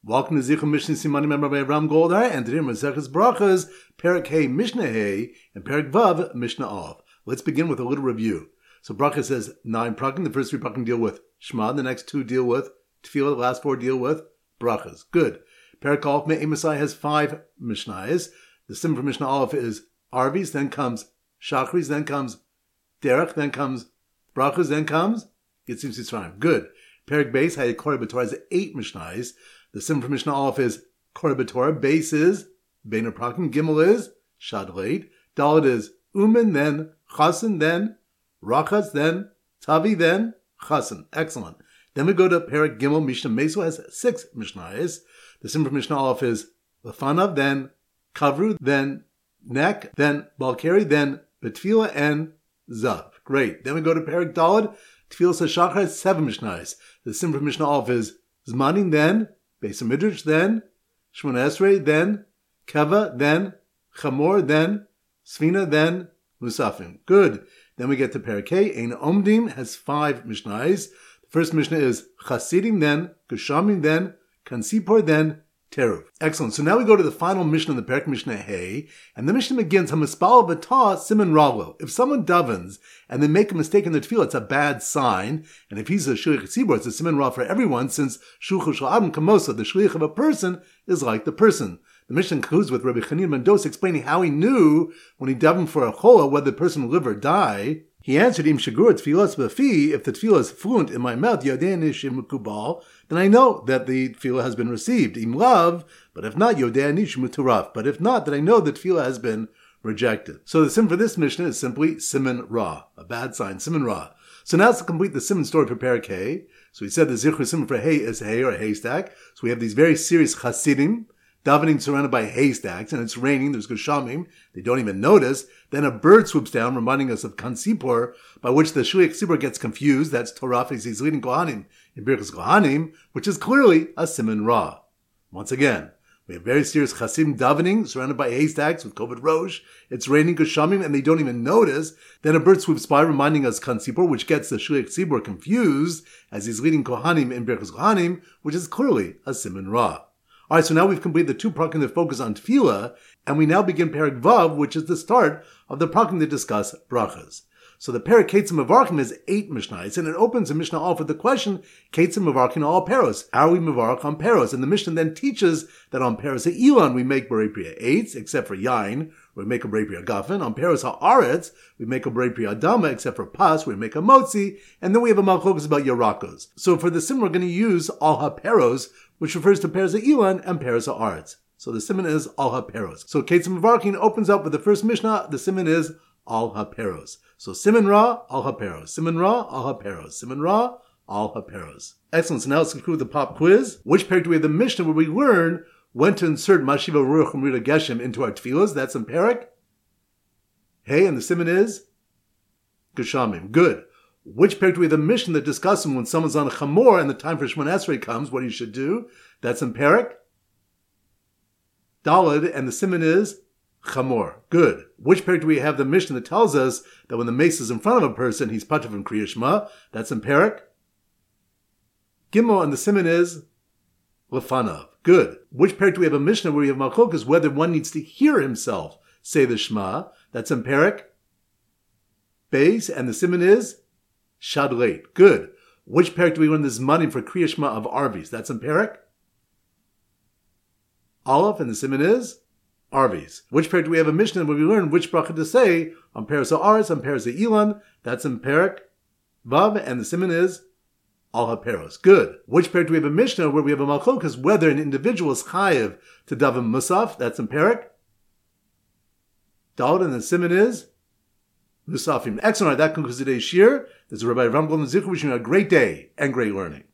Welcome to Zichron Mishnah Simanim member by Ram Goldar, and today Maseches Brachas, Perek Hey Mishnah Hey, and Perek Vav Mishnah Av. Let's begin with a little review. So Bracha says 9 prakim. The first 3 prakim deal with Shema, the next 2 deal with Tefillah, the last 4 deal with Brachas. Good. Perek Aleph Me'ei Masai has 5 Mishnayos. The sim for Mishnah Aleph is Arvis, then comes Shachris, then comes Derech, then comes Brachas, then comes Yitzim Sitzrayim. Good. Perek Beis Hayekor B'Torah has 8 Mishnayos. The sim for Mishnah Aleph is Korah B'Torah. Beis is Beiner Prakim. Gimel is Shadleit. Dalet is Umen, then Chasen, then Rachas, then Tavi, then Chasen. Excellent. Then we go to Perek Gimel. Mishnah Meso has 6 Mishnayos. The sim for Mishnah Aleph is Lefanav, then Kavru, then Nek, then Balkari, then Betfila, and Zav. Great. Then we go to Perek Dalet. Tefillah Shachar has 7 Mishnayos. The sim for Mishnah Aleph is Zmanim, then Beis HaMidrash, then Shmona Esrei, then Keva, then Chamor, then Sfina, then Musafim. Good. Then we get to Perek Hey. Ein Omdim has 5 Mishnayos. The first Mishnah is Chasidim, then Geshamim, then Kansipor, then Teruv. Excellent. So now we go to the final Mishnah in the Perek Mishnah Hey, and the Mishnah begins Hamispal B'Tah Siman Ralo. If someone davens and they make a mistake in the tefillah, it's a bad sign. And if he's a shliach tzibur, it's a siman ra for everyone, since shluchu shel adam kamosa, the shliach of a person is like the person. The Mishnah concludes with Rabbi Chanina ben Dosa explaining how he knew when he davened for a chola whether the person will live or die. He answered, Im shagur tefillas b'fi, if the tefillah is fluent in my mouth, yodei nishim mukubal, then I know that the tefillah has been received. Im lav, but if not, yodei nishim muturaf. But if not, then I know that tefillah has been rejected. So the sim for this Mishnah is simply siman ra, a bad sign, siman ra. So now let's complete the siman story for Perek Hey. So we said the zichur siman for hay is hay or a haystack. So we have these very serious chasidim, davening surrounded by haystacks, and it's raining, there's Geshamim, they don't even notice. Then a bird swoops down, reminding us of Kansipor, by which the Shliach Tzibur gets confused. That's Torah, he's leading Kohanim in Birchas Kohanim, which is clearly a siman ra. Once again, we have very serious Chasim davening, surrounded by haystacks with Koved Rosh. It's raining Geshamim, and they don't even notice. Then a bird swoops by, reminding us Kansipor, which gets the Shliach Tzibur confused, as he's leading Kohanim in Birchas Kohanim, which is clearly a siman ra. Alright, so now we've completed the 2 prakim that focus on tefillah, and we now begin Perek Vav, which is the start of the prakim that discuss brachas. So the Perek Ketzim Mevarchim has 8 Mishnayos, and it opens in Mishnah Aleph with the question, Ketzim Mevarchim all Peros. How are we Mevarch on Peros? And the Mishnah then teaches that on Peros Ha'ilon we make Borei Pri Ha'etz, except for Yain, we make a Borei Pri Ha'gafen. On Peros Ha'aretz, we make a Borei Pri Ha'adama, except for Pas, we make a Motzi, and then we have a Malchokas about Yarakos. So for the sim, we're going to use Al HaPeros, which refers to Peros Ha'ilon and Peros Ha'aretz. So the siman is Al HaPeros. So Ketzim Mevarchim opens up with the first Mishnah, the siman is Al HaPeros. So siman ra, Al HaPeros. Siman ra, Al HaPeros. Siman ra, Al HaPeros. Excellent. So now let's conclude the pop quiz. Which perek do we have the Mishnah where we learn when to insert Mashiva Ruach Umrita Geshem into our tefillas? That's in Perek Hey, and the siman is Geshamim. Good. Which perek do we have the Mishnah that discusses when someone's on a chamor and the time for Shemon Esrei comes, what you should do? That's in Perek Daled, and the siman is Chamor. Good. Which perek do we have the Mishnah that tells us that when the mace is in front of a person, he's patur from Kriya Shema? That's in Perek Gimel, and the siman is Lefanav. Good. Which perek do we have a Mishnah where we have Malchokas whether one needs to hear himself say the Shema? That's in Perek Beis, and the siman is Shadleit. Good. Which perek do we learn this money for Kriya Shema of Arvis? That's in Perek Aleph, and the siman is Arvis. Which perek do we have a Mishnah where we learn which bracha to say on Peros Ha'aretz, on Peros Ha'ilon? That's in Perek Vav, and the siman is Al HaPeros. Good. Which perek do we have a Mishnah where we have a Malchokas whether an individual is chayiv to daven Musaf? That's in Perek Daled, and the siman is Musafim. Excellent. That concludes today's shir. This is Rabbi Ram Goldman Zichron wishing you a great day and great learning.